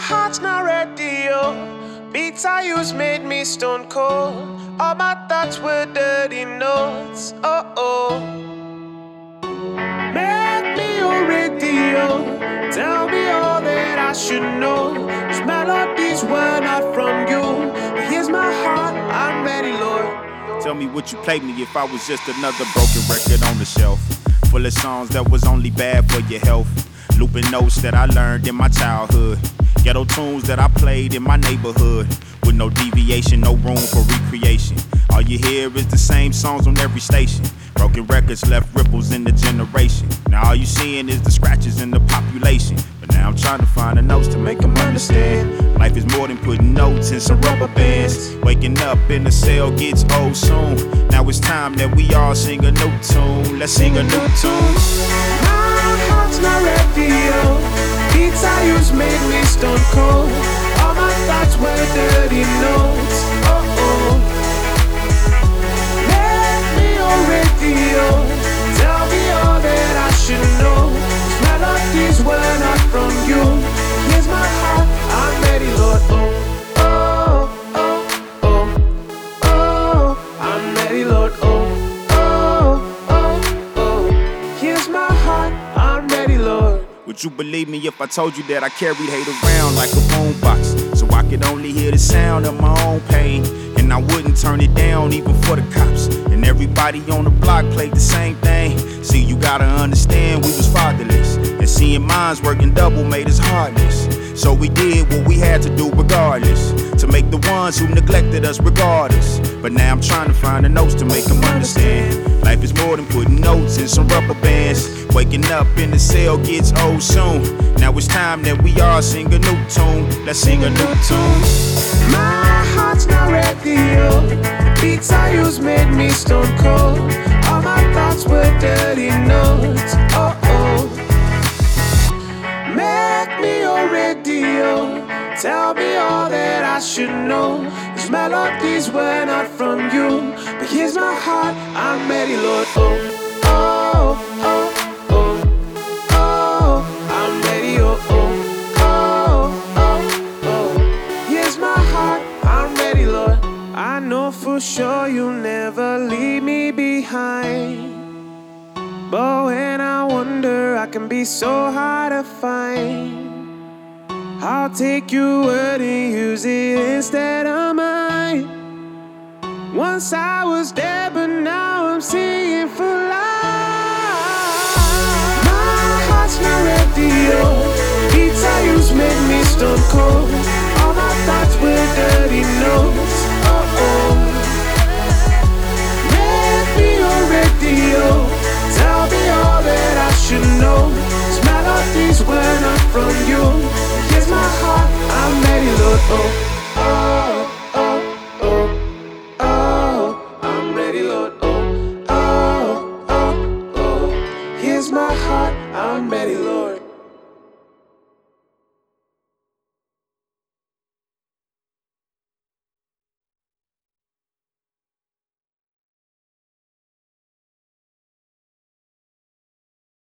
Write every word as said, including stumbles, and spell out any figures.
heart's not ready, oh. Beats I used made me stone cold. All my thoughts were dirty notes, oh oh. Make me your radio. Tell me all that I should know. These melodies were not from you, but here's my heart, I'm ready, Lord. Tell me, would you play me if I was just another broken record on the shelf? Full of songs that was only bad for your health. Looping notes that I learned in my childhood. Ghetto tunes that I played in my neighborhood. With no deviation, no room for recreation. All you hear is the same songs on every station. Broken records left ripples in the generation. Now all you seeing is the scratches in the population. But now I'm trying to find the notes to make them understand. Life is more than putting notes in some rubber bands. Waking up in the cell gets old soon. Now it's time that we all sing a new tune. Let's sing a new tune. My heart's not ready, oh. Beats I used made me stone cold. All my thoughts were dirty notes, oh oh. Let me your radio. Tell me all that I should know. These melodies were not from you. Here's my heart, I'm ready, Lord, oh oh oh oh oh. I'm ready, Lord, oh oh oh oh. Here's my heart, I'm ready, Lord. Would you believe me if I told you that I carried hate around like a boombox, so I could only hear the sound of my own pain, and I wouldn't turn it down even for the cops. And everybody on the block played the same thing. See, you gotta understand, we was fatherless, and seeing minds working double made us heartless. So we did what we had to do regardless, to make the ones who neglected us regardless. But now I'm trying to find the notes to make them understand. Life is more than putting notes in some rubber bands. Waking up in the cell gets old soon. Now it's time that we all sing a new tune. Let's sing a new tune. My heart's not ready, oh. The beats I used made me stone cold. All my thoughts were dirty notes, oh oh. Make me your radio. Tell me all that I should know. These melodies were not from you, but here's my heart, I'm ready, Lord, oh oh oh oh oh. I'm ready, oh oh oh oh oh. Here's my heart, I'm ready, Lord. I know for sure you'll never leave me behind, but when I wonder I can be so hard to find, I'll take your word and use it instead of mine. Once I was there, but now I'm seeing for life. My heart's not ready, oh. Beats I used made me stone cold.